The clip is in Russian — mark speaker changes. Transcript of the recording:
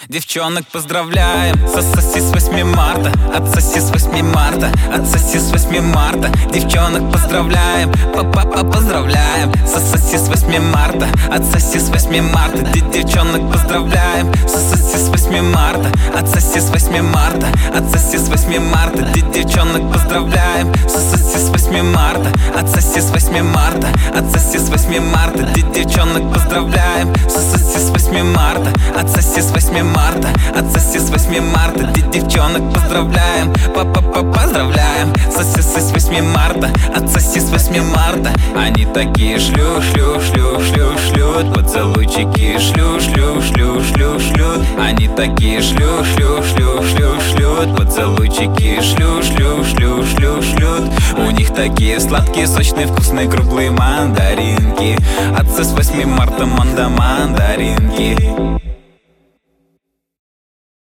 Speaker 1: Девчонок поздравляем, сососи с 8 марта, отсоси с 8 марта, отсоси с 8 марта. Девчонок поздравляем, папа поздравляем, сососи с 8 марта, отсоси с 8 марта. Девчонок поздравляем, сососи с 8 марта, отсоси с 8 марта, отсоси с 8 марта. Девчонок поздравляем, сососи с 8 марта, отсоси с 8 марта, отсоси с 8 марта. Девчонок поздравляем, сососи с 8 марта, отсоси с 8 марта, отсоси с 8 марта. Девчонок поздравляем, папа поздравляем, сосисы с 8 марта, отсоси с 8 марта. Они такие шлют поцелуйчики, шлют. Они такие шлют поцелуйчики, шлют. У них такие сладкие, сочные, вкусные, круглые мандаринки. Отцы с 8 марта, мандаринки.